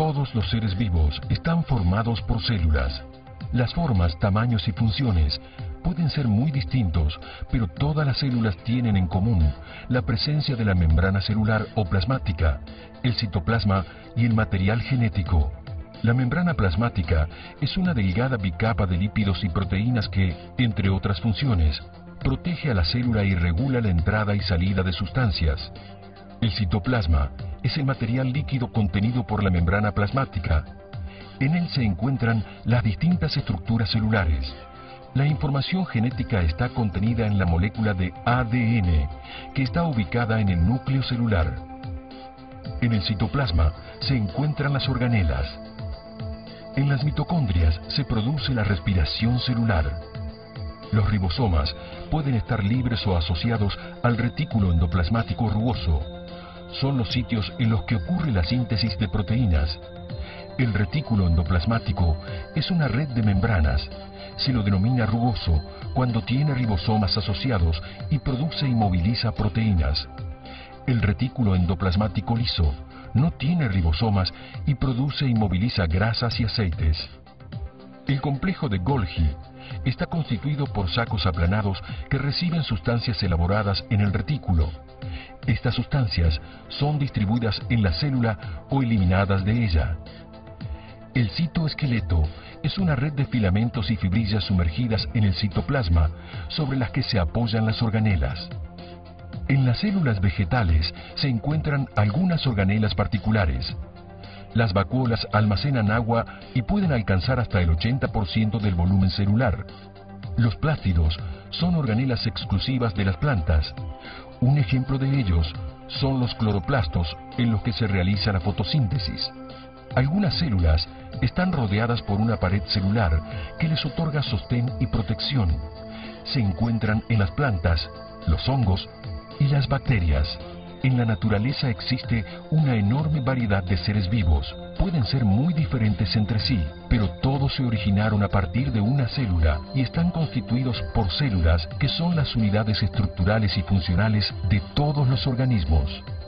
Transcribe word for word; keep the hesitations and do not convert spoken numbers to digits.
Todos los seres vivos están formados por células. Las formas, tamaños y funciones pueden ser muy distintos, pero todas las células tienen en común la presencia de la membrana celular o plasmática, el citoplasma y el material genético. La membrana plasmática es una delgada bicapa de lípidos y proteínas que, entre otras funciones, protege a la célula y regula la entrada y salida de sustancias. El citoplasma es el material líquido contenido por la membrana plasmática. En él se encuentran las distintas estructuras celulares. La información genética está contenida en la molécula de A D N, que está ubicada en el núcleo celular. En el citoplasma se encuentran las organelas. En las mitocondrias se produce la respiración celular. Los ribosomas pueden estar libres o asociados al retículo endoplasmático rugoso. Son los sitios en los que ocurre la síntesis de proteínas. El retículo endoplasmático es una red de membranas. Se lo denomina rugoso cuando tiene ribosomas asociados y produce y moviliza proteínas. El retículo endoplasmático liso no tiene ribosomas y produce y moviliza grasas y aceites. El complejo de Golgi está constituido por sacos aplanados que reciben sustancias elaboradas en el retículo. Estas sustancias son distribuidas en la célula o eliminadas de ella. El citoesqueleto es una red de filamentos y fibrillas sumergidas en el citoplasma sobre las que se apoyan las organelas. En las células vegetales se encuentran algunas organelas particulares. Las vacuolas almacenan agua y pueden alcanzar hasta el ochenta por ciento del volumen celular. Los plástidos son organelas exclusivas de las plantas. Un ejemplo de ellos son los cloroplastos, en los que se realiza la fotosíntesis. Algunas células están rodeadas por una pared celular que les otorga sostén y protección. Se encuentran en las plantas, los hongos y las bacterias. En la naturaleza existe una enorme variedad de seres vivos. Pueden ser muy diferentes entre sí, pero todos se originaron a partir de una célula y están constituidos por células que son las unidades estructurales y funcionales de todos los organismos.